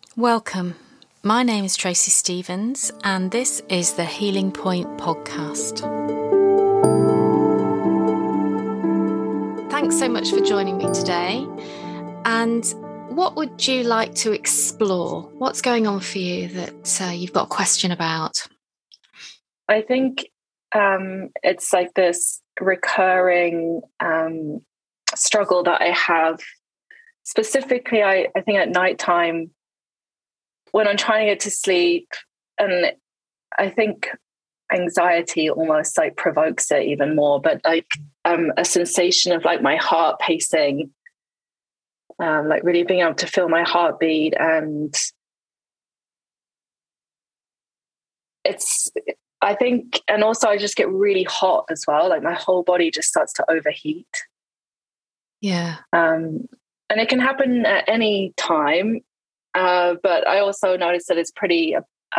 Welcome. My name is Tracy Stevens, and this is the Healing Point podcast. Thanks so much for joining me today. And what would you like to explore? What's going on for you that you've got a question about? I think it's like this recurring struggle that I have. Specifically, I think at nighttime, when I'm trying to get to sleep, and I think anxiety almost like provokes it even more, but like a sensation of like my heart pacing, like really being able to feel my heartbeat. And I think, and also I just get really hot as well. Like my whole body just starts to overheat. Yeah. And it can happen at any time. But I also noticed that it's pretty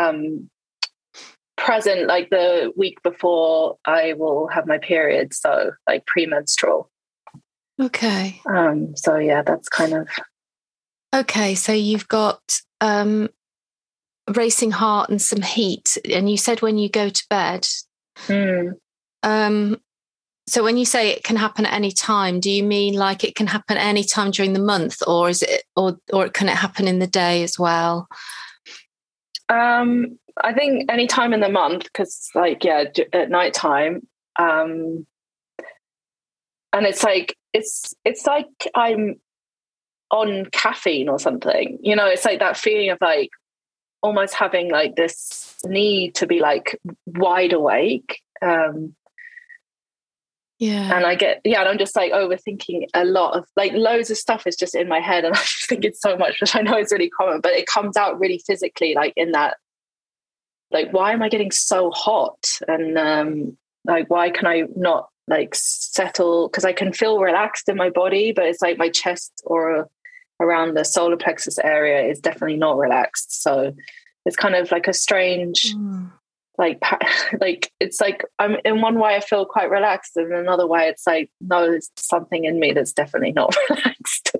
present like the week before I will have my period. So like premenstrual. Okay. So yeah, that's kind of. Okay. So you've got racing heart and some heat. And you said when you go to bed. So when you say it can happen at any time, do you mean like it can happen any time during the month, or is it, or can it happen in the day as well? I think any time in the month, because like, yeah, at nighttime. And it's like I'm on caffeine or something, you know, it's like that feeling of like almost having like this need to be like wide awake. Yeah. And and I'm just like overthinking a lot of like loads of stuff is just in my head. And I just think it's so much, which I know is really common, but it comes out really physically, like in that, like, why am I getting so hot? And like, why can I not like settle? Because I can feel relaxed in my body, but it's like my chest or around the solar plexus area is definitely not relaxed. So it's kind of like a strange... like it's like I'm in one way I feel quite relaxed, and in another way it's like, no, there's something in me that's definitely not relaxed.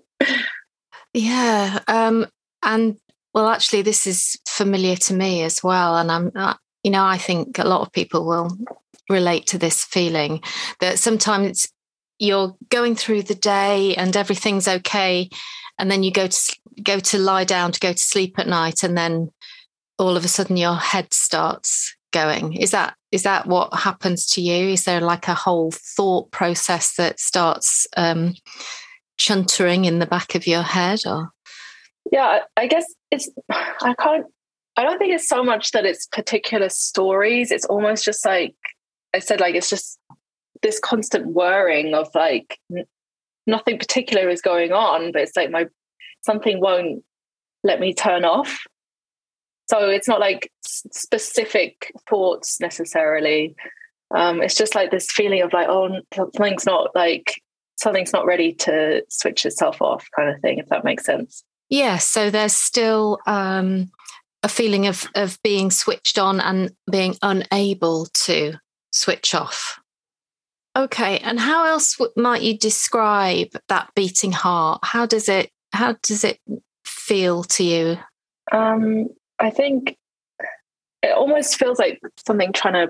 Yeah. And well, actually this is familiar to me as well. And I'm I think a lot of people will relate to this feeling that sometimes you're going through the day and everything's okay, and then you go to lie down to go to sleep at night, and then all of a sudden your head starts going. Is that what happens to you? Is there like a whole thought process that starts chuntering in the back of your head? Or yeah, I guess I don't think it's so much that it's particular stories. It's almost just like I said, like it's just this constant whirring of like nothing particular is going on, but it's like something won't let me turn off. So it's not like specific thoughts necessarily. It's just like this feeling of like, oh, something's not ready to switch itself off, kind of thing, if that makes sense. Yeah. So there's still a feeling of being switched on and being unable to switch off. Okay. And how else might you describe that beating heart? How does it feel to you? I think it almost feels like something trying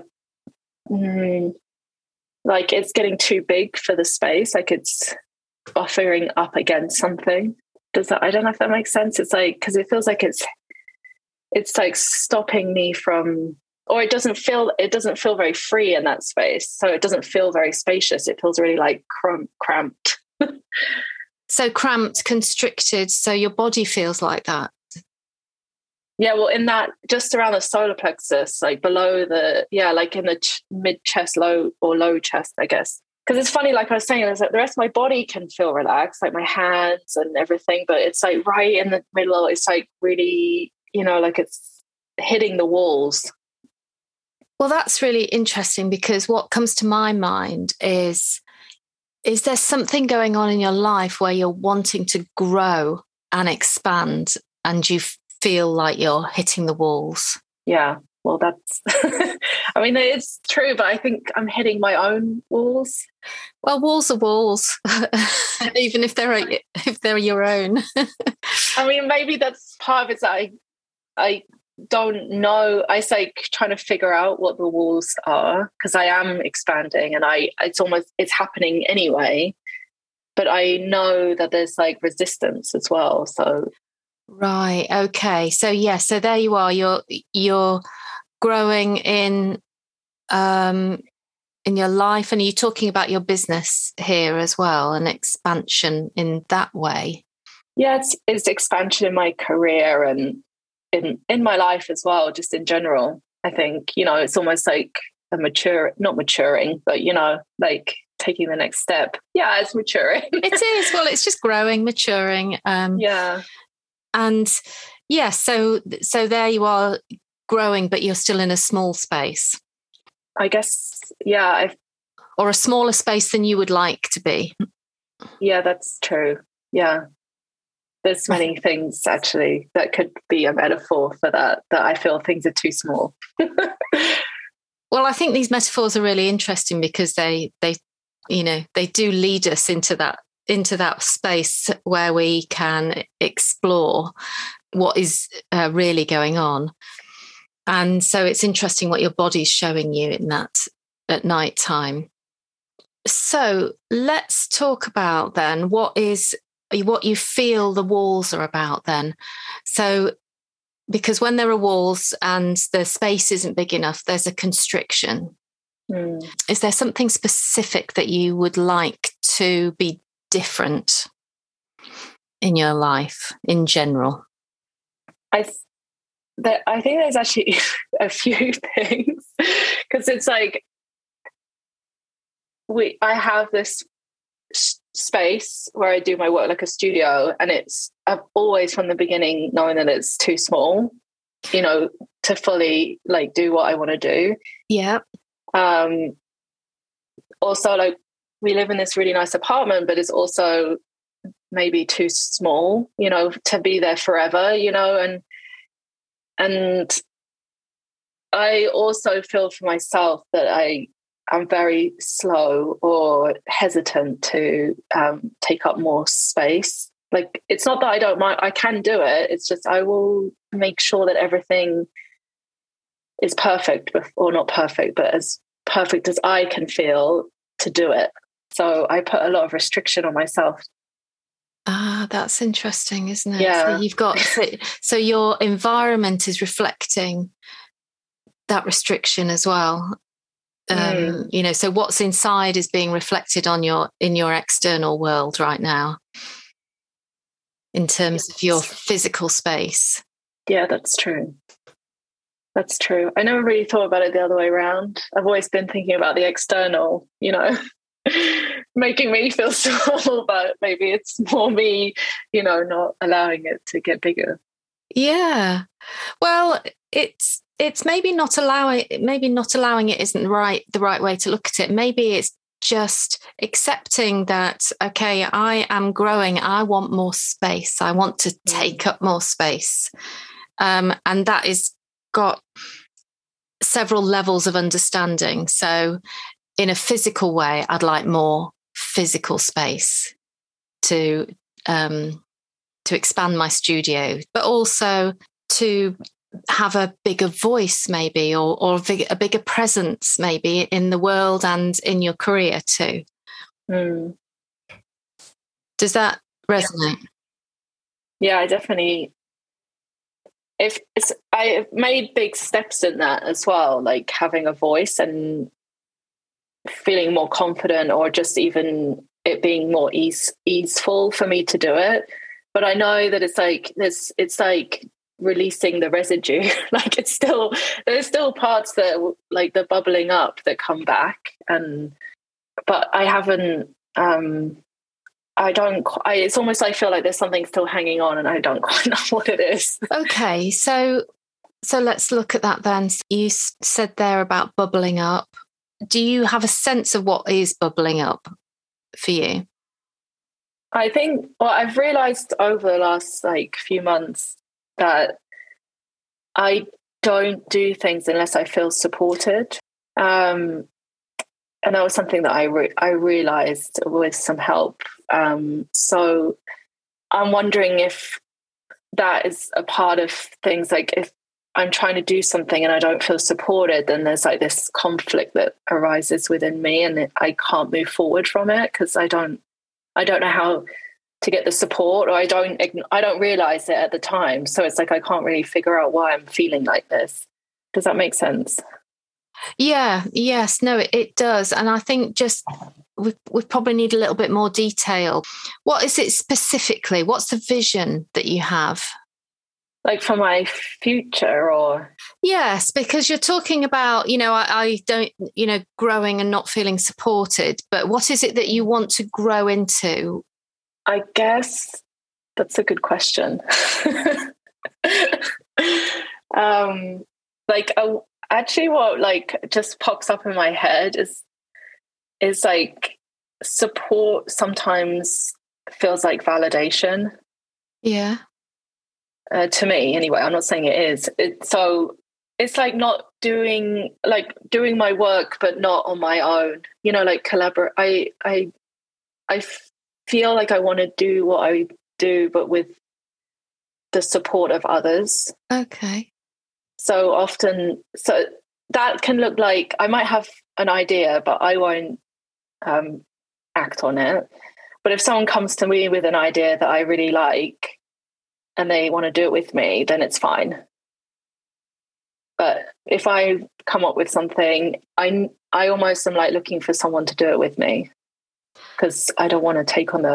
to, like it's getting too big for the space, like it's buffering up against something. I don't know if that makes sense. It's like, because it feels like it's like stopping me from, or it doesn't feel very free in that space. So it doesn't feel very spacious. It feels really like cramped. So cramped, constricted. So your body feels like that. Yeah, well, in that, just around the solar plexus, like below like in the mid chest, low chest, I guess. Because it's funny, like I was saying, the rest of my body can feel relaxed, like my hands and everything, but it's like right in the middle, it's like really, like it's hitting the walls. Well, that's really interesting, because what comes to my mind is there something going on in your life where you're wanting to grow and expand, and you feel like you're hitting the walls? Yeah, well, that's I mean, it's true, but I think I'm hitting my own walls. Well, walls are walls, even if they're your own. I mean, maybe that's part of it. That I don't know. I say trying to figure out what the walls are, because I am expanding, and it's happening anyway. But I know that there's like resistance as well. So right, okay, so yeah, so there you are. You're growing in your life, and you're talking about your business here as well, and expansion in that way. Yeah, it's expansion in my career and in my life as well, just in general. I think, it's almost like not maturing, but, like taking the next step. Yeah, it's maturing. It is. Well, it's just growing, maturing. Yeah. And yeah, so there you are growing, but you're still in a small space. I guess, yeah. Or a smaller space than you would like to be. Yeah, that's true. Yeah. There's many things actually that could be a metaphor for that I feel things are too small. Well, I think these metaphors are really interesting because they do lead us into that space where we can explore what is really going on. And so it's interesting what your body's showing you in that at night time. So let's talk about then what you feel the walls are about then. So, because when there are walls and the space isn't big enough, there's a constriction. Is there something specific that you would like to be different in your life in general? I think there's actually a few things, because it's like I have this space where I do my work like a studio, and I've always from the beginning known that it's too small, to fully like do what I want to do. Yeah. Also, like, we live in this really nice apartment, but it's also maybe too small, to be there forever, and I also feel for myself that I'm very slow or hesitant to take up more space. Like, it's not that I don't mind, I can do it. It's just I will make sure that everything is perfect, or not perfect, but as perfect as I can feel to do it. So I put a lot of restriction on myself. Ah, that's interesting, isn't it? Yeah. So you've got so your environment is reflecting that restriction as well. So what's inside is being reflected in your external world right now, in terms of your physical space. Yeah, that's true. That's true. I never really thought about it the other way around. I've always been thinking about the external, making me feel small, but maybe it's more me, not allowing it to get bigger. Yeah. Well, it's maybe not allowing it isn't the right way to look at it. Maybe it's just accepting that, okay, I am growing. I want more space. I want to take up more space. And that is got several levels of understanding. So in a physical way, I'd like more physical space to expand my studio, but also to have a bigger voice maybe, or a bigger presence maybe in the world and in your career too. Does that resonate? Yeah, I definitely. I've made big steps in that as well, like having a voice and feeling more confident, or just even it being more easeful for me to do it. But I know that it's like releasing the residue. Like, there's still parts that like the bubbling up that come back, but I haven't. It's almost like I feel like there's something still hanging on, and I don't quite know what it is. Okay, so let's look at that then. You said there about bubbling up. Do you have a sense of what is bubbling up for you? I think, well, I've realized over the last few months that I don't do things unless I feel supported. And that was something that I realized with some help. So I'm wondering if that is a part of things, like if I'm trying to do something and I don't feel supported, then there's like this conflict that arises within me, and I can't move forward from it because I don't know how to get the support, or I don't realize it at the time. So it's like I can't really figure out why I'm feeling like this. Does that make sense? Yeah, yes, no, it does. And I think just we probably need a little bit more detail. What is it specifically? What's the vision that you have? Like for my future, or? Yes, because you're talking about, I don't, growing and not feeling supported, but what is it that you want to grow into? I guess that's a good question. Actually what like just pops up in my head is like support sometimes feels like validation. Yeah. To me anyway. I'm not saying it is. So it's like not doing my work but not on my own, like collaborate. I feel like I want to do what I do but with the support of others. Okay. So that can look like I might have an idea, but I won't act on it. But if someone comes to me with an idea that I really like and they want to do it with me, then it's fine. But if I come up with something, I almost am like looking for someone to do it with me, because I don't want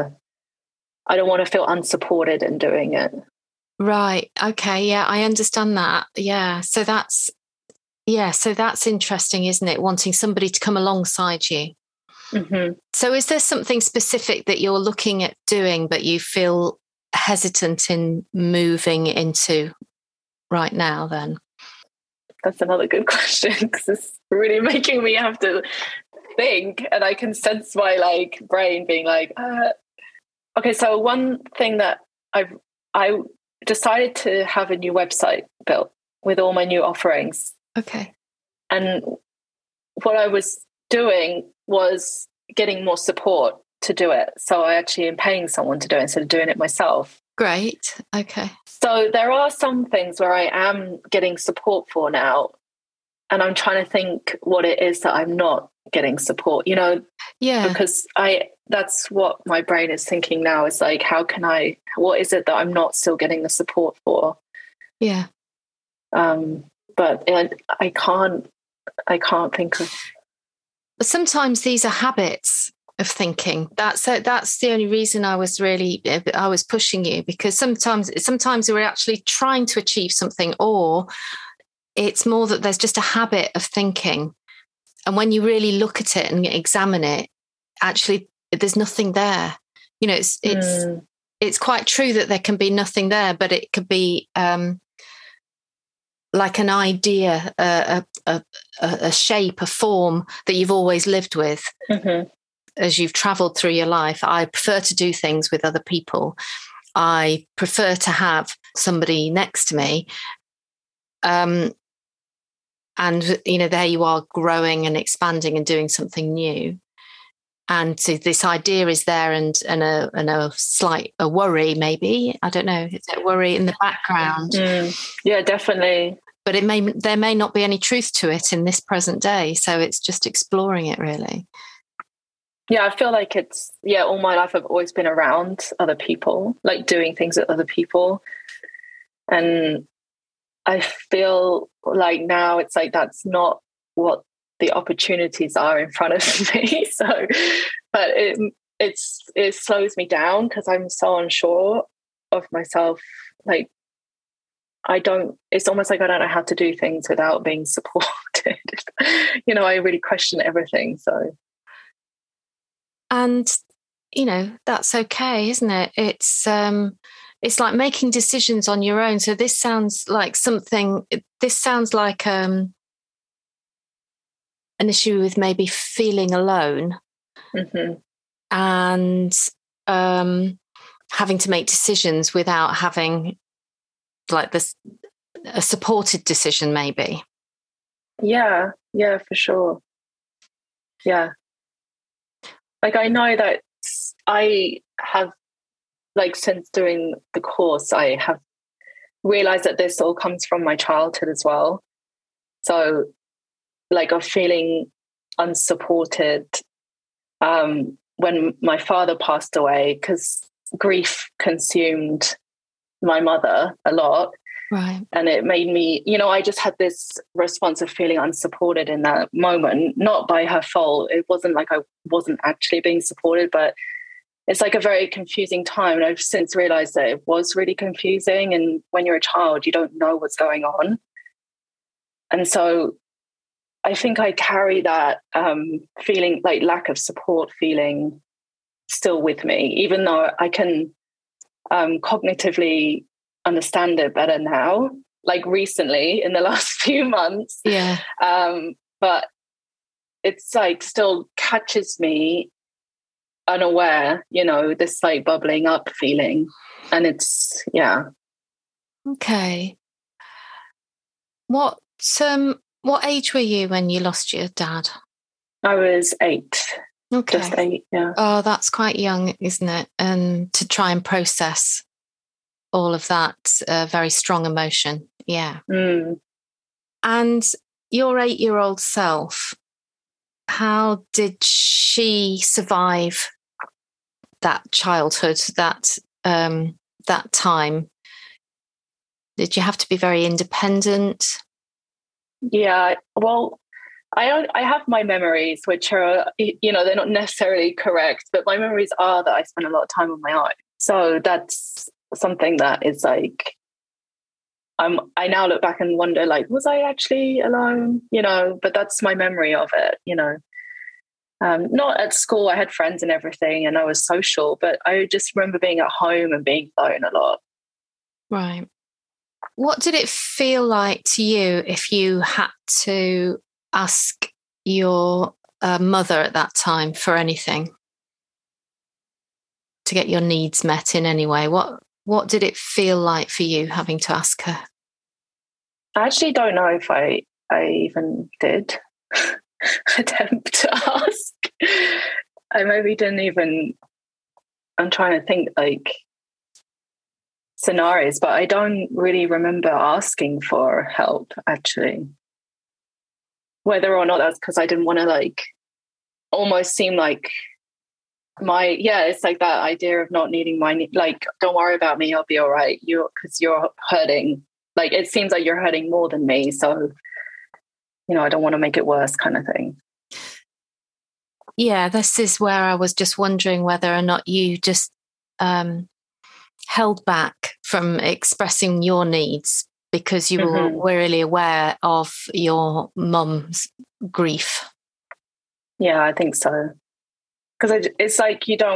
to feel unsupported in doing it. Right. Okay. Yeah, I understand that. Yeah. So that's interesting, isn't it? Wanting somebody to come alongside you. Mm-hmm. So is there something specific that you're looking at doing, but you feel hesitant in moving into right now then? That's another good question, because it's really making me have to think, and I can sense my brain being like, okay. So one thing that I decided to have a new website built with all my new offerings. Okay. And what I was doing was getting more support to do it. So I actually am paying someone to do it instead of doing it myself. Great. Okay. So there are some things where I am getting support for now, and I'm trying to think what it is that I'm not getting support, Yeah. because that's what my brain is thinking now, is like, what is it that I'm not still getting the support for? Yeah. But I can't think of. But sometimes these are habits of thinking. That's the only reason I was pushing you, because sometimes we're actually trying to achieve something, or it's more that there's just a habit of thinking. And when you really look at it and examine it, actually there's nothing there. It's quite true that there can be nothing there, but it could be like an idea, a shape, a form that you've always lived with. Mm-hmm. As you've traveled through your life. I prefer to do things with other people. I prefer to have somebody next to me. And, there you are, growing and expanding and doing something new. And so this idea is there, and a slight worry, maybe. I don't know. Is there worry in the background? Yeah, definitely. But there may not be any truth to it in this present day. So it's just exploring it, really. Yeah, I feel like all my life I've always been around other people, like doing things with other people. And I feel like now it's like that's not what the opportunities are in front of me. So, but it slows me down because I'm so unsure of myself. Like it's almost like I don't know how to do things without being supported. I really question everything. So. And, that's okay, isn't it? It's like making decisions on your own. So this sounds like an issue with maybe feeling alone. Mm-hmm. And having to make decisions without having like a supported decision, maybe. Yeah, for sure. Yeah. Like, I know that I have, like, since doing the course, I have realized that this all comes from my childhood as well. So, like, of feeling unsupported when my father passed away, because grief consumed my mother a lot. Right. And it made me, I just had this response of feeling unsupported in that moment, not by her fault. It wasn't like I wasn't actually being supported, but it's like a very confusing time. And I've since realized that it was really confusing. And when you're a child, you don't know what's going on. And so I think I carry that feeling, like lack of support feeling, still with me, even though I can cognitively understand it better now, like recently in the last few months. Yeah. But it's like still catches me unaware, this like bubbling up feeling. And it's, yeah. Okay. What age were you when you lost your dad? I was 8. Okay. Just 8, yeah. Oh, that's quite young, isn't it? And to try and process all of that very strong emotion. Yeah. Mm. And your 8-year-old self, how did she survive that childhood, that time? Did you have to be very independent? Yeah, well, I have my memories, which are, they're not necessarily correct, but my memories are that I spent a lot of time on my own. So that's something that is like, I now look back and wonder, like, was I actually alone? But that's my memory of it, Not at school, I had friends and everything and I was social, but I just remember being at home and being alone a lot. Right. What did it feel like to you if you had to ask your mother at that time for anything, to get your needs met in any way? What did it feel like for you having to ask her? I actually don't know if I even did attempt to ask. I maybe didn't even, I'm trying to think like scenarios, but I don't really remember asking for help actually. Whether or not that's because I didn't want to like almost seem like it's like that idea of not needing like, don't worry about me, I'll be all right. Because you're hurting. Like, it seems like you're hurting more than me. So, I don't want to make it worse kind of thing. Yeah, this is where I was just wondering whether or not you just held back from expressing your needs because you were really aware of your mum's grief. Yeah, I think so. Because it's like you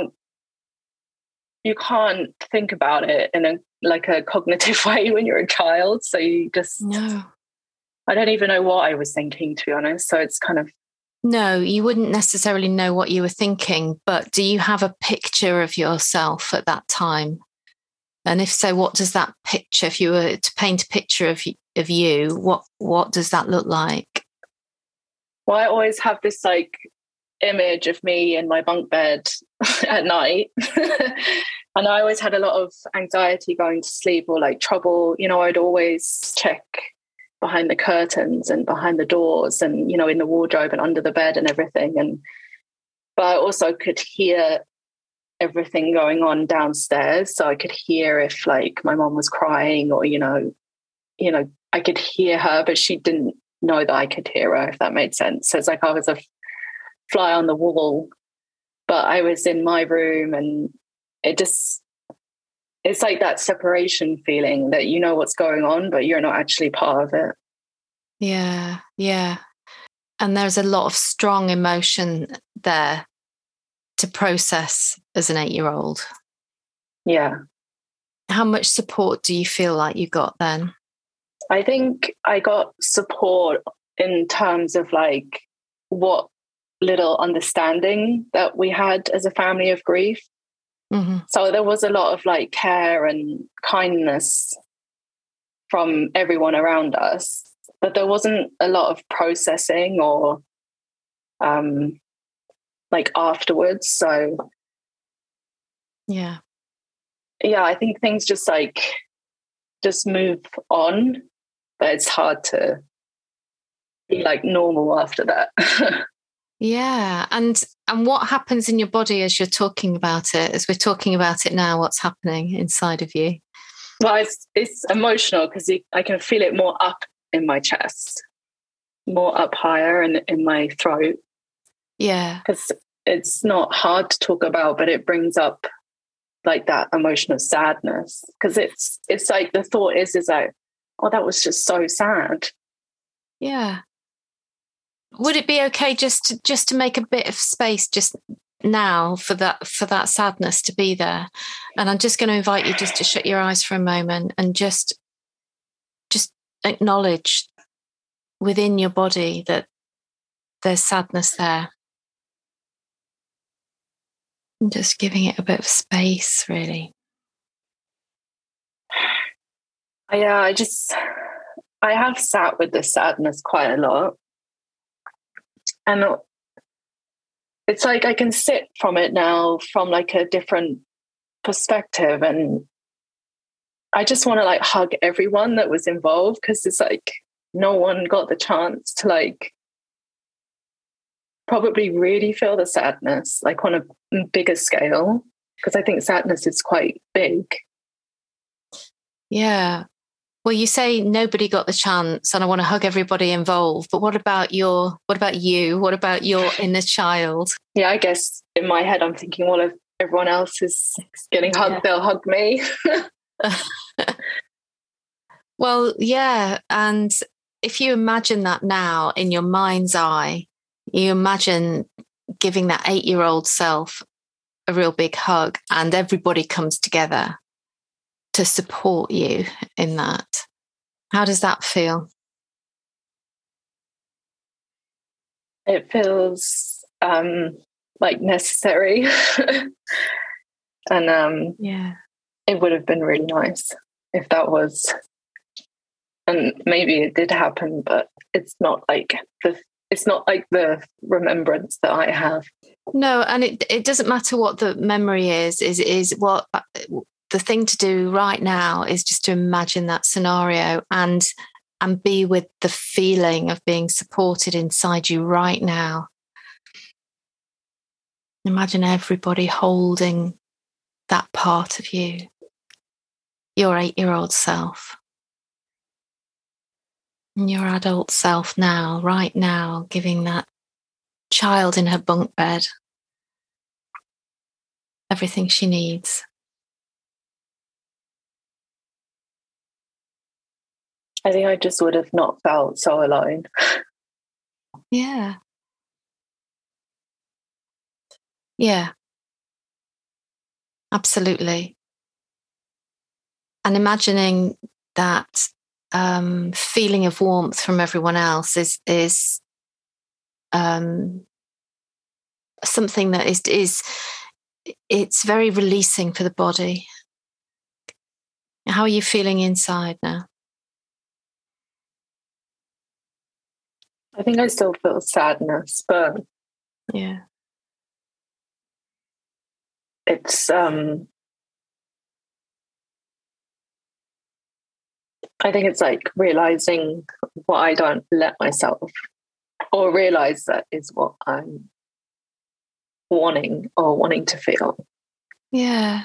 can't think about it in a cognitive way when you're a child. So you just, no. I don't even know what I was thinking, to be honest. So it's kind of. No, you wouldn't necessarily know what you were thinking, but do you have a picture of yourself at that time? And if so, what does that picture, if you were to paint a picture of you, what does that look like? Well, I always have this like image of me in my bunk bed at night. And I always had a lot of anxiety going to sleep or like trouble. I'd always check behind the curtains and behind the doors and, in the wardrobe and under the bed and everything. But I also could hear everything going on downstairs. So I could hear if like my mom was crying or, I could hear her, but she didn't know that I could hear her, if that made sense. So it's like I was a fly on the wall, but I was in my room and it's like that separation feeling that what's going on, but you're not actually part of it. Yeah, yeah. And there's a lot of strong emotion there to process as an 8-year-old. Yeah. How much support do you feel like you got then? I think I got support in terms of like what little understanding that we had as a family of grief. Mm-hmm. So there was a lot of like care and kindness from everyone around us, but there wasn't a lot of processing or like afterwards. So yeah, I think things just move on, but it's hard to be like normal after that. yeah. And what happens in your body as you're talking about it, as we're talking about it now? What's happening inside of you? Well, it's emotional because I can feel it more up in my chest, more up higher and in my throat. Yeah. Because it's not hard to talk about, but it brings up like that emotional sadness. Because it's like the thought is like, oh, that was just so sad. Yeah. Would it be okay just to make a bit of space just now for that sadness to be there? And I'm just going to invite you just to shut your eyes for a moment and just acknowledge within your body that there's sadness there. And just giving it a bit of space, really. Yeah, I have sat with this sadness quite a lot. And it's like I can sit from it now from like a different perspective. And I just want to like hug everyone that was involved, because it's like no one got the chance to like probably really feel the sadness like on a bigger scale, because I think sadness is quite big. Yeah. Well, you say nobody got the chance and I want to hug everybody involved, but what about you? What about your inner child? Yeah, I guess in my head I'm thinking, well, if everyone else is getting hugged, they'll hug me. Well, yeah. And if you imagine that now in your mind's eye, you imagine giving that 8-year-old self a real big hug and everybody comes together to support you in that. How does that feel? It feels like necessary. And it would have been really nice if that was, and maybe it did happen, but it's not like the remembrance that I have. No, and it doesn't matter what the memory is what the thing to do right now is just to imagine that scenario and be with the feeling of being supported inside you right now. Imagine everybody holding that part of you, your 8-year-old self, and your adult self now, right now, giving that child in her bunk bed everything she needs. I think I just would have not felt so alone. Yeah. Yeah. Absolutely. And imagining that feeling of warmth from everyone else is something that is it's very releasing for the body. How are you feeling inside now? I think I still feel sadness, but yeah, it's I think it's like realizing what I don't let myself, or realize that is what I'm wanting to feel. Yeah.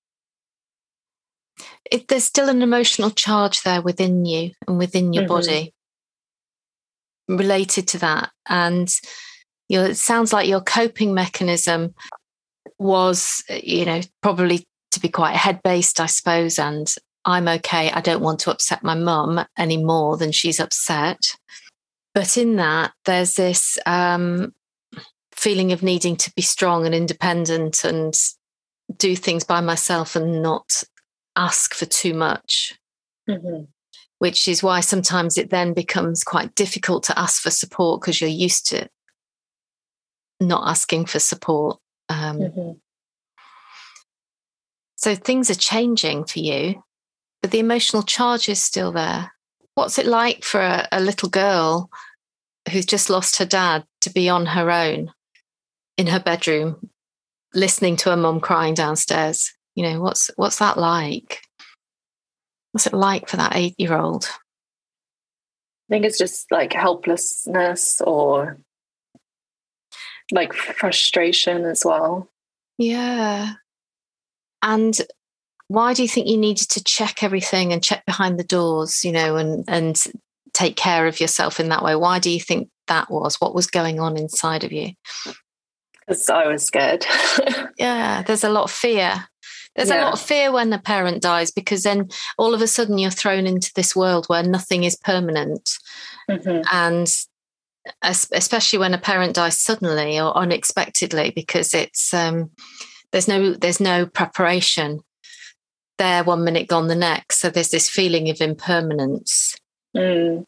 There's still an emotional charge there within you and within your body related to that. And it sounds like your coping mechanism was, probably to be quite head-based, I suppose, and I'm okay. I don't want to upset my mum any more than she's upset. But in that, there's this feeling of needing to be strong and independent and do things by myself and not ask for too much, which is why sometimes it then becomes quite difficult to ask for support because you're used to not asking for support. So things are changing for you. but the emotional charge is still there. What's it like for a little girl who's just lost her dad to be on her own in her bedroom, listening to her mum crying downstairs? You know, what's that like? What's it like for that 8-year-old? I think it's just like helplessness or like frustration as well. Yeah. And why do you think you needed to check everything and check behind the doors, you know, and take care of yourself in that way? Why do you think that was? What was going on inside of you? Because I was scared. Yeah, there's a lot of fear. There's a lot of fear when a parent dies, because then all of a sudden you're thrown into this world where nothing is permanent. Mm-hmm. And especially when a parent dies suddenly or unexpectedly, because it's there's no preparation. They're 1 minute gone the next. So there's this feeling of impermanence. And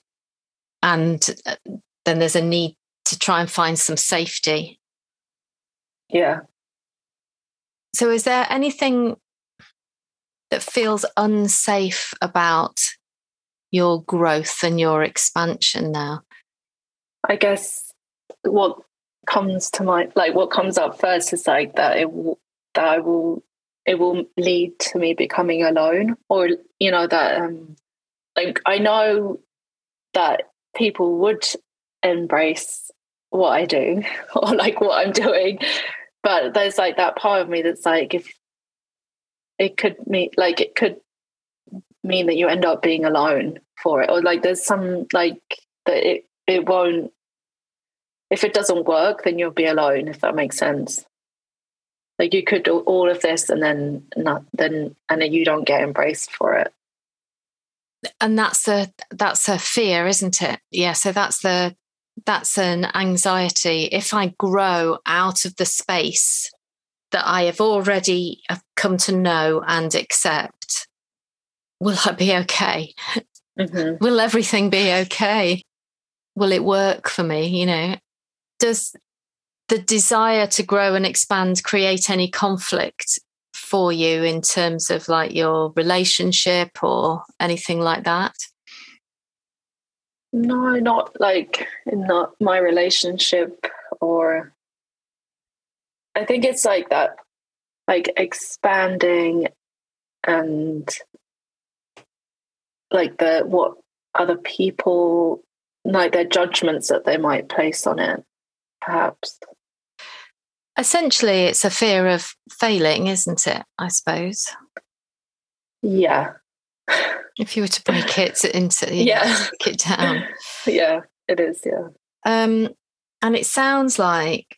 then there's a need to try and find some safety. Yeah. So is there anything that feels unsafe about your growth and your expansion now? I guess what comes to mind, like what comes up first is like that it will lead to me becoming alone, or, you know, that like I know that people would embrace what I do or like what I'm doing, but there's like that part of me that's like, if it could mean that you end up being alone for it, or like there's some like that it won't, if it doesn't work, then you'll be alone, if that makes sense. Like you could do all of this and then you don't get embraced for it. And that's a fear, isn't it? Yeah. So that's an anxiety. If I grow out of the space that I have already come to know and accept, will I be okay? Mm-hmm. Will everything be okay? Will it work for me? You know, does the desire to grow and expand create any conflict for you in terms of like your relationship or anything like that? No, not my relationship, or I think it's like that, like expanding and like what other people, like their judgments that they might place on it, perhaps. Essentially, it's a fear of failing, isn't it? I suppose. Yeah. If you were to break it into, break it down. Yeah, it is. Yeah. And it sounds like,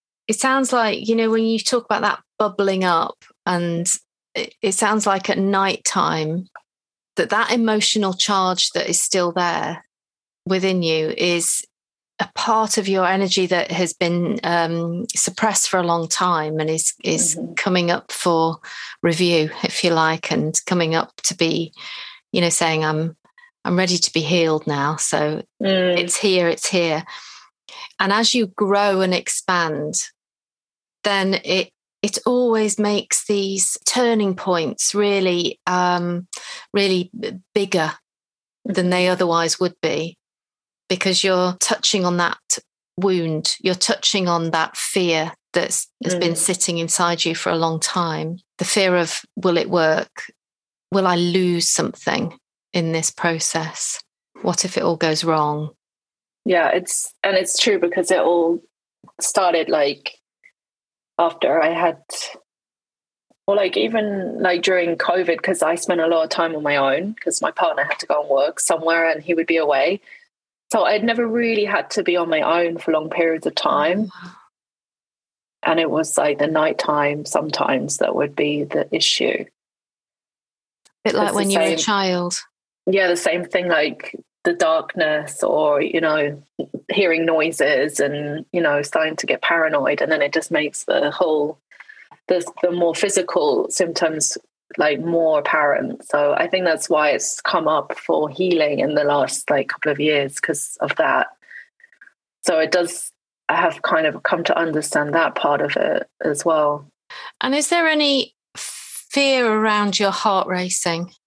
you know, when you talk about that bubbling up, and it sounds like at night time that emotional charge that is still there within you is a part of your energy that has been suppressed for a long time and is mm-hmm. coming up for review, if you like, and coming up to be, you know, saying I'm ready to be healed now. So it's here. And as you grow and expand, then it always makes these turning points really, really bigger than they otherwise would be, because you're touching on that wound, you're touching on that fear has been sitting inside you for a long time. The fear of, will it work? Will I lose something in this process? What if it all goes wrong? Yeah, it's true, because it all started like after I had, or like even like during COVID, because I spent a lot of time on my own because my partner had to go and work somewhere and he would be away. So I'd never really had to be on my own for long periods of time. And it was like the nighttime sometimes that would be the issue. A bit like when you were a child. Yeah, the same thing, like the darkness, or, you know, hearing noises and, you know, starting to get paranoid. And then it just makes the more physical symptoms like more apparent. So I think that's why it's come up for healing in the last like couple of years, because of that. So I have kind of come to understand that part of it as well. And is there any fear around your heart racing?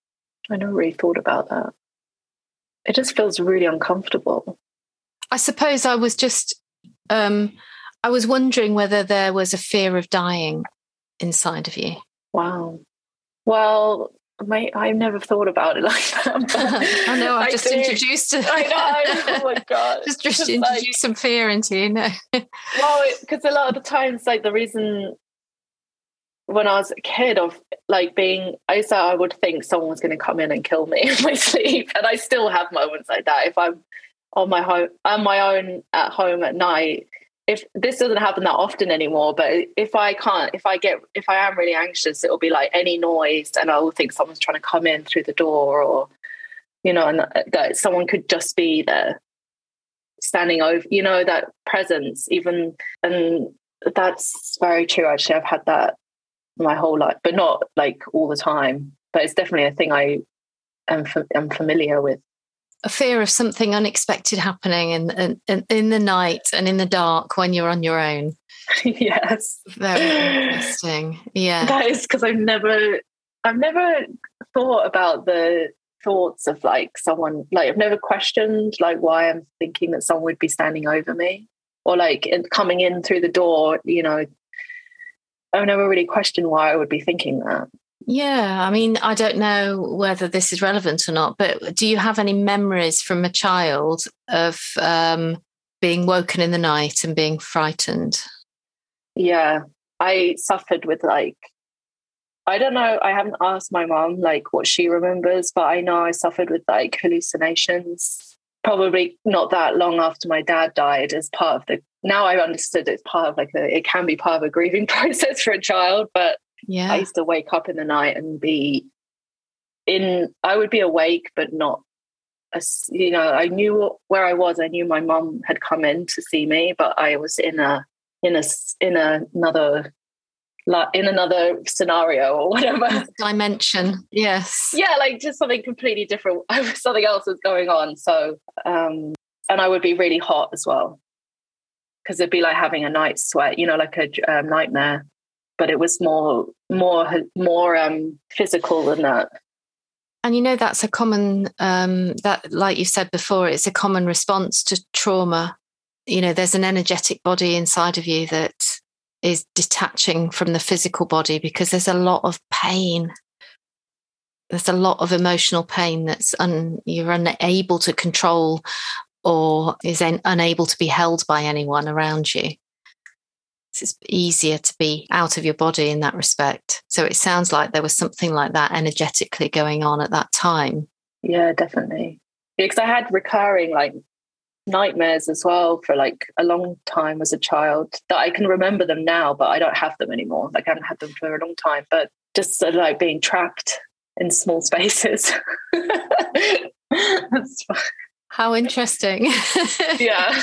I never really thought about that. It just feels really uncomfortable. I suppose I was just, I was wondering whether there was a fear of dying inside of you. Wow. Well, I've never thought about it like that. I know, I've just introduced it. I know. Oh my God. Just introduced some fear into you. No. Well, because a lot of the times, like the reason when I was a kid of like I would think someone was going to come in and kill me in my sleep. And I still have moments like that. If I'm on my own at home at night, if this doesn't happen that often anymore, but if I am really anxious, it'll be like any noise and I will think someone's trying to come in through the door, or, you know, and that someone could just be there standing over, you know, that presence even. And that's very true. Actually, I've had that my whole life, but not like all the time, but it's definitely a thing I am familiar with. A fear of something unexpected happening in the night and in the dark when you're on your own. Yes. Very interesting. Yeah. That is because I've never thought about the thoughts of like someone, like I've never questioned like why I'm thinking that someone would be standing over me or like coming in through the door, you know. I've never really questioned why I would be thinking that. Yeah, I mean, I don't know whether this is relevant or not, but do you have any memories from a child of being woken in the night and being frightened? Yeah, I suffered with like, I don't know, I haven't asked my mom like what she remembers, but I know I suffered with like hallucinations, probably not that long after my dad died, as part of now I understood it's part of like it can be part of a grieving process for a child, but yeah. I used to wake up in the night and I would be awake, but not, you know, I knew where I was. I knew my mum had come in to see me, but I was in another scenario or whatever. Dimension. Yes. Yeah. Like just something completely different. Something else was going on. So, and I would be really hot as well, because it'd be like having a night sweat, you know, like a nightmare. But it was more physical than that. And you know, that's a common, that, like you said before, it's a common response to trauma. You know, there's an energetic body inside of you that is detaching from the physical body because there's a lot of pain. There's a lot of emotional pain that's you're unable to control or is unable to be held by anyone around you. It's easier to be out of your body in that respect. So it sounds like there was something like that energetically going on at that time. Yeah, definitely. Because I had recurring like nightmares as well for like a long time as a child that I can remember them now, but I don't have them anymore. Like I haven't had them for a long time, but just sort of like being trapped in small spaces. That's fun. How interesting. Yeah.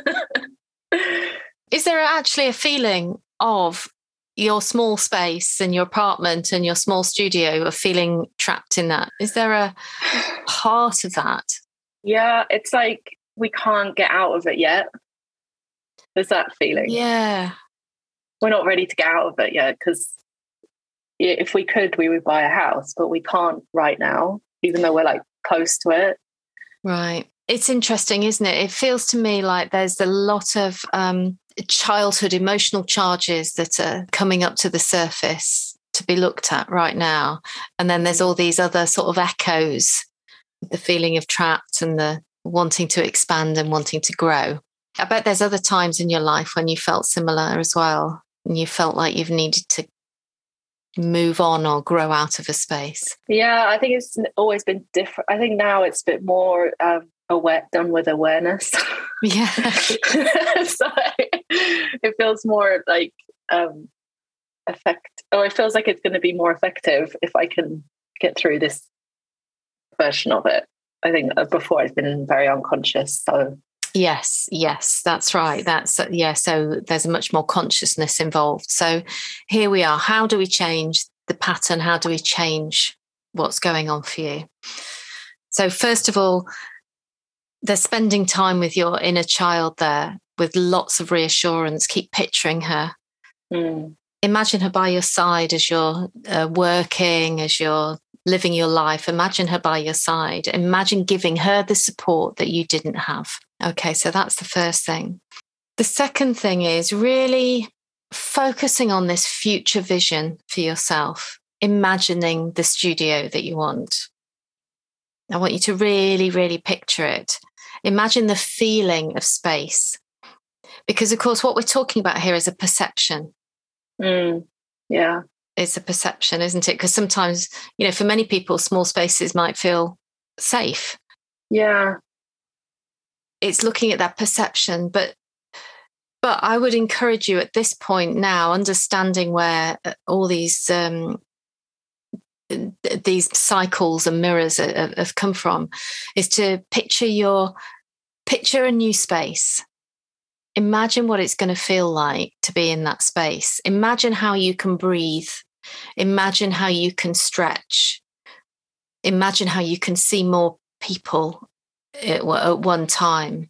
Is there actually a feeling of your small space and your apartment and your small studio of feeling trapped in that? Is there a part of that? Yeah, it's like we can't get out of it yet. There's that feeling. Yeah. We're not ready to get out of it yet because if we could, we would buy a house, but we can't right now, even though we're like close to it. Right. It's interesting, isn't it? It feels to me like there's a lot of childhood emotional charges that are coming up to the surface to be looked at right now. And then there's all these other sort of echoes, the feeling of trapped and the wanting to expand and wanting to grow. I bet there's other times in your life when you felt similar as well, and you felt like you've needed to move on or grow out of a space. Yeah, I think it's always been different. I think now it's a bit more done with awareness. Yeah. So it feels more like it feels like it's going to be more effective if I can get through this version of it. I think before I've been very unconscious. So yes, that's right. So there's much more consciousness involved. So here we are. How do we change the pattern? How do we change what's going on for you? So first of all, they're spending time with your inner child there with lots of reassurance. Keep picturing her. Imagine her by your side as you're working, as you're living your life. Imagine her by your side. Imagine giving her the support that you didn't have. Okay, so that's the first thing. The second thing is really focusing on this future vision for yourself, imagining the studio that you want. I want you to really, really picture it. Imagine the feeling of space. Because, of course, what we're talking about here is a perception. Yeah. It's a perception, isn't it? Because sometimes, for many people, small spaces might feel safe. Yeah. It's looking at that perception. But I would encourage you at this point now, understanding where all these cycles and mirrors have come from, is to picture a new space. Imagine what it's going to feel like to be in that space. Imagine how you can breathe. Imagine how you can stretch. Imagine how you can see more people at one time.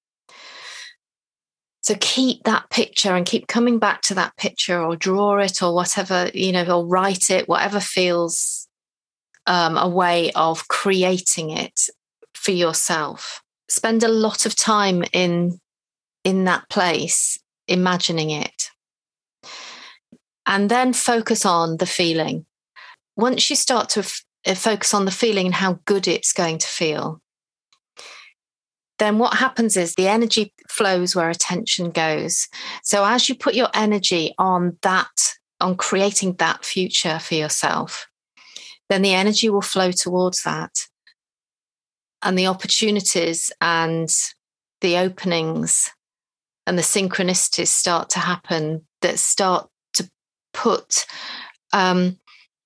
So keep that picture and keep coming back to that picture, or draw it, or whatever, or write it, whatever feels a way of creating it for yourself. Spend a lot of time in that place, imagining it. And then focus on the feeling. Once you start to focus on the feeling and how good it's going to feel, then what happens is the energy flows where attention goes. So as you put your energy on creating that future for yourself, then the energy will flow towards that. And the opportunities and the openings and the synchronicities start to happen that start to put that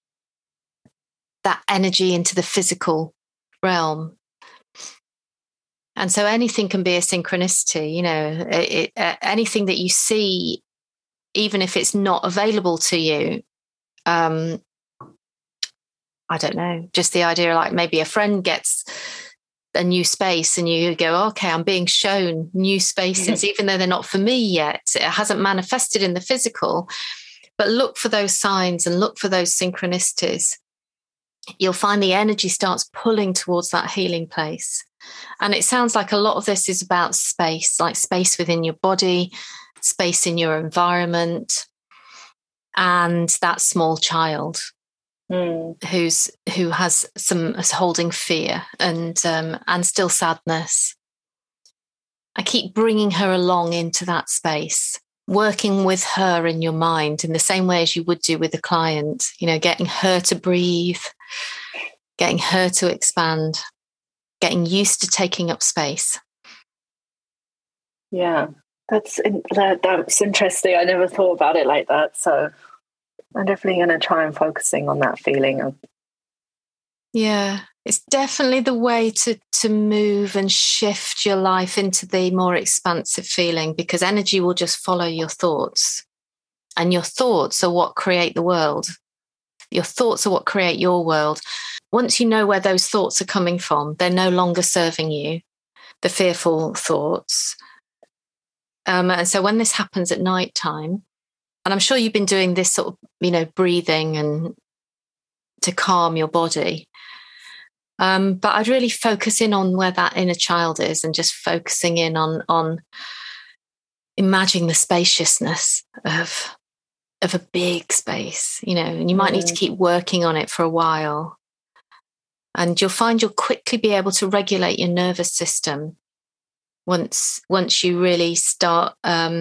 energy into the physical realm. And so anything can be a synchronicity, anything that you see, even if it's not available to you. I don't know, just the idea, like maybe a friend gets a new space and you go, okay, I'm being shown new spaces, even though they're not for me yet. It hasn't manifested in the physical, but look for those signs and look for those synchronicities. You'll find the energy starts pulling towards that healing place. And it sounds like a lot of this is about space, like space within your body, space in your environment, and that small child who has some holding fear and still sadness. I keep bringing her along into that space, working with her in your mind in the same way as you would do with a client, getting her to breathe, getting her to expand, getting used to taking up space. Yeah, that's interesting. I never thought about it like that. So I'm definitely going to try and focusing on that feeling of. Yeah, it's definitely the way to move and shift your life into the more expansive feeling, because energy will just follow your thoughts, and your thoughts are what create the world. Your thoughts are what create your world. Once you know where those thoughts are coming from, they're no longer serving you, the fearful thoughts. And so when this happens at night time, and I'm sure you've been doing this sort of, breathing and to calm your body. But I'd really focus in on where that inner child is, and just focusing in on imagining the spaciousness of a big space, and you might need to keep working on it for a while. And you'll find you'll quickly be able to regulate your nervous system once you really start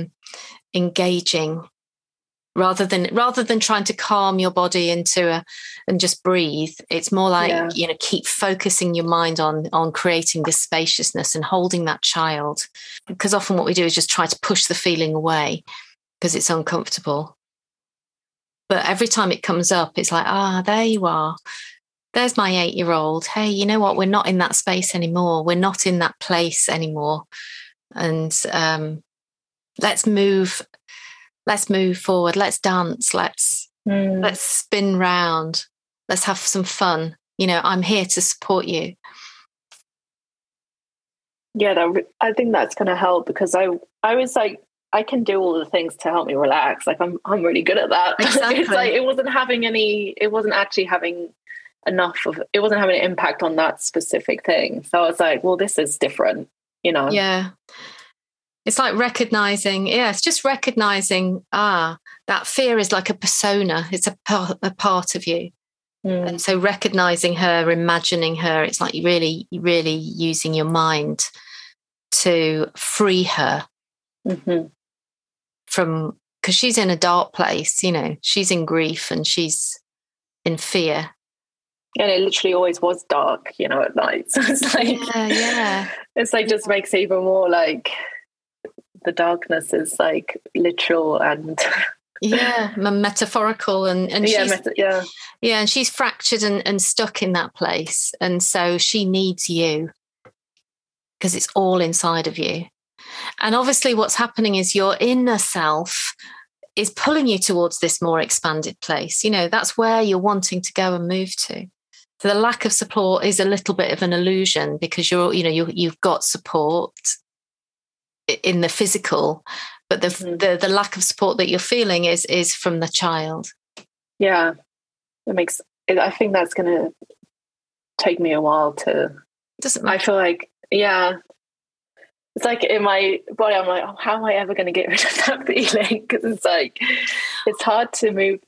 engaging, rather than trying to calm your body and just breathe. It's more like, keep focusing your mind on creating this spaciousness and holding that child. Because often what we do is just try to push the feeling away because it's uncomfortable. But every time it comes up, it's like, there you are. There's my 8-year-old. Hey, you know what? We're not in that space anymore. We're not in that place anymore. And let's move forward. Let's dance. Let's spin round. Let's have some fun. I'm here to support you. Yeah, I think that's going to help, because I was like, I can do all the things to help me relax. Like I'm really good at that. Exactly. It's like it wasn't actually having enough of it, wasn't having an impact on that specific thing. So I was like, well, this is different, you know? Yeah. It's like recognizing, it's just recognizing, that fear is like a persona. It's a part of you. And so recognizing her, imagining her, it's like really, really using your mind to free her from, because she's in a dark place, you know, she's in grief and she's in fear. And it literally always was dark, you know, at night. So it's like, it's like just makes it even more like the darkness is like literal and metaphorical and and she's fractured and stuck in that place, and so she needs you because it's all inside of you. And obviously what's happening is your inner self is pulling you towards this more expanded place. You know, that's where you're wanting to go and move to. So the lack of support is a little bit of an illusion, because you've got support in the physical, but the lack of support that you're feeling is from the child. Yeah, I think that's going to take me a while to. Doesn't matter. I feel like it's like in my body. I'm like, how am I ever going to get rid of that feeling? Because it's like it's hard to move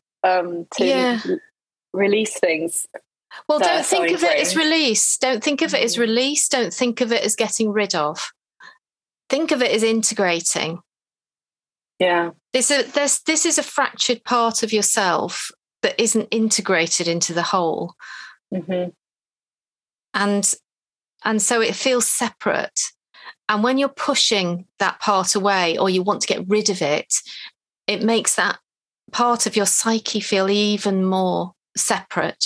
release things. Well, don't think of it as release. Don't think of it as release. Don't think of it as getting rid of. Think of it as integrating. Yeah. This is a fractured part of yourself that isn't integrated into the whole. And so it feels separate. And when you're pushing that part away, or you want to get rid of it, it makes that part of your psyche feel even more separate.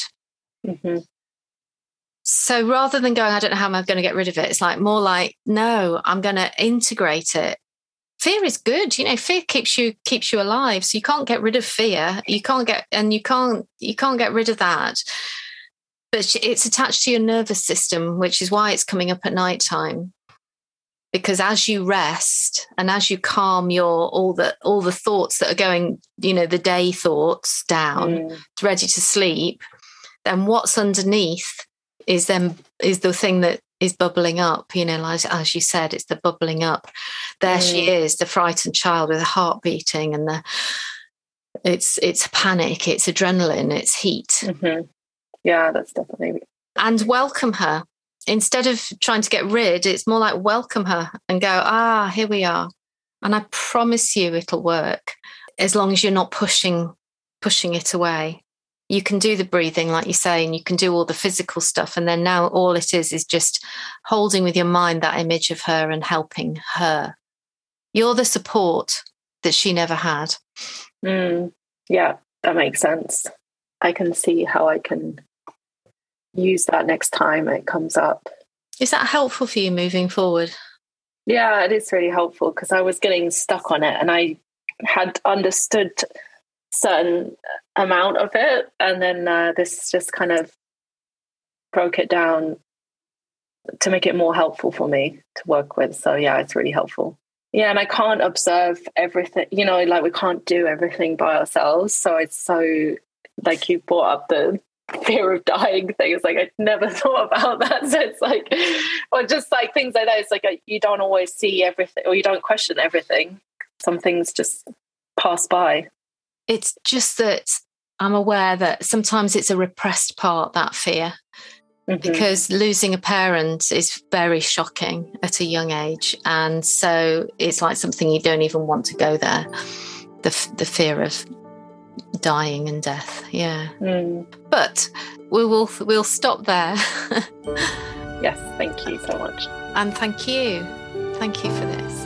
So rather than going, I don't know how I'm going to get rid of it, it's like more like, no, I'm going to integrate it. Fear is good, you know. Fear keeps you alive. So you can't get rid of fear. You can't get rid of that. But it's attached to your nervous system, which is why it's coming up at nighttime. Because as you rest and as you calm all the thoughts that are going, you know, the day thoughts down, ready to sleep, then what's underneath is the thing that is bubbling up, you know, as you said, it's the bubbling up. There she is, the frightened child with a heart beating, and it's panic, it's adrenaline, it's heat. Yeah, that's definitely. And welcome her. Instead of trying to get rid, it's more like welcome her and go, here we are. And I promise you it'll work, as long as you're not pushing it away. You can do the breathing, like you say, and you can do all the physical stuff. And then now all it is just holding with your mind that image of her and helping her. You're the support that she never had. Yeah, that makes sense. I can see how I can use that next time it comes up. Is that helpful for you moving forward? Yeah, it is really helpful, because I was getting stuck on it and I had understood certain amount of it, and then this just kind of broke it down to make it more helpful for me to work with. So yeah, it's really helpful. Yeah, and I can't observe everything, you know, like we can't do everything by ourselves. So it's so, like you brought up the fear of dying thing. It's like I never thought about that. So it's like, or just like things like that. It's like you don't always see everything, or you don't question everything. Some things just pass by. It's just that I'm aware that sometimes it's a repressed part, that fear, because losing a parent is very shocking at a young age. And so it's like something you don't even want to go there, the fear of dying and death. Yeah. But we'll stop there. Yes, thank you so much. And thank you for this.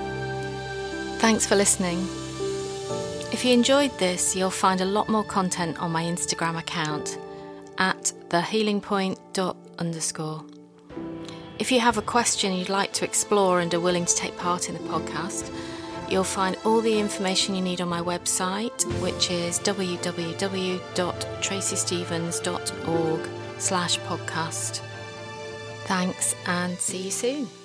Thanks for listening. If you enjoyed this, you'll find a lot more content on my Instagram account at thehealingpoint._. If you have a question you'd like to explore and are willing to take part in the podcast, you'll find all the information you need on my website, which is www.tracystevens.org/podcast. Thanks, and see you soon.